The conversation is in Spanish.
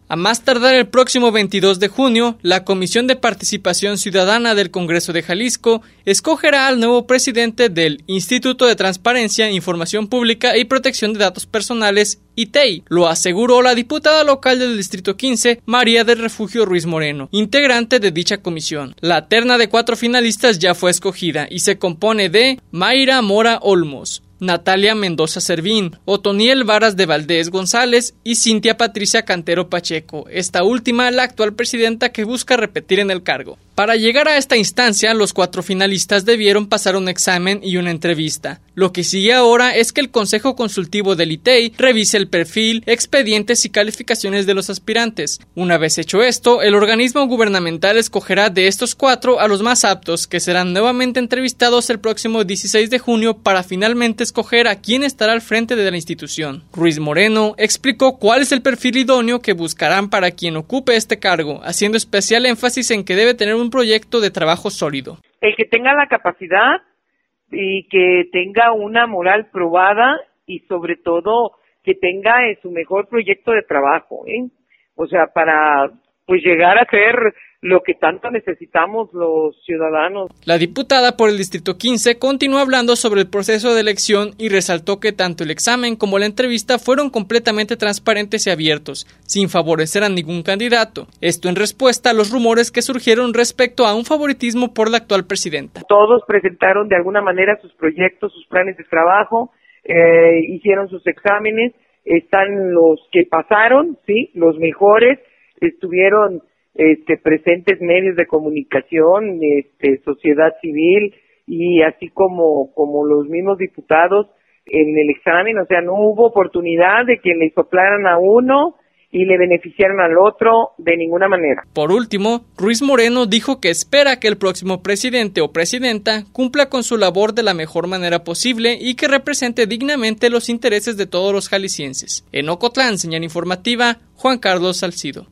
A más tardar el próximo 22 de junio, la Comisión de Participación Ciudadana del Congreso de Jalisco escogerá al nuevo presidente del Instituto de Transparencia, Información Pública y Protección de Datos Personales, ITEI, lo aseguró la diputada local del Distrito 15, María del Refugio Ruiz Moreno, integrante de dicha comisión. La terna de 4 finalistas ya fue escogida y se compone de Mayra Mora Olmos, Natalia Mendoza Servín, Otoniel Varas de Valdés González y Cintia Patricia Cantero Pacheco, esta última la actual presidenta que busca repetir en el cargo. Para llegar a esta instancia, los 4 finalistas debieron pasar un examen y una entrevista. Lo que sigue ahora es que el Consejo Consultivo del ITEI revise el perfil, expedientes y calificaciones de los aspirantes. Una vez hecho esto, el organismo gubernamental escogerá de estos 4 a los más aptos, que serán nuevamente entrevistados el próximo 16 de junio para finalmente escoger a quién estará al frente de la institución. Ruiz Moreno explicó cuál es el perfil idóneo que buscarán para quien ocupe este cargo, haciendo especial énfasis en que debe tener un proyecto de trabajo sólido. El que tenga la capacidad y que tenga una moral probada y sobre todo que tenga su mejor proyecto de trabajo, o sea, para pues llegar a ser lo que tanto necesitamos los ciudadanos. La diputada por el Distrito 15 continuó hablando sobre el proceso de elección y resaltó que tanto el examen como la entrevista fueron completamente transparentes y abiertos, sin favorecer a ningún candidato. Esto en respuesta a los rumores que surgieron respecto a un favoritismo por la actual presidenta. Todos presentaron de alguna manera sus proyectos, sus planes de trabajo, hicieron sus exámenes, están los que pasaron, sí, los mejores, estuvieron presentes medios de comunicación, sociedad civil y así como los mismos diputados en el examen, o sea, no hubo oportunidad de que le soplaran a uno y le beneficiaran al otro de ninguna manera. Por último, Ruiz Moreno dijo que espera que el próximo presidente o presidenta cumpla con su labor de la mejor manera posible y que represente dignamente los intereses de todos los jaliscienses. En Ocotlán, señal informativa, Juan Carlos Salcido.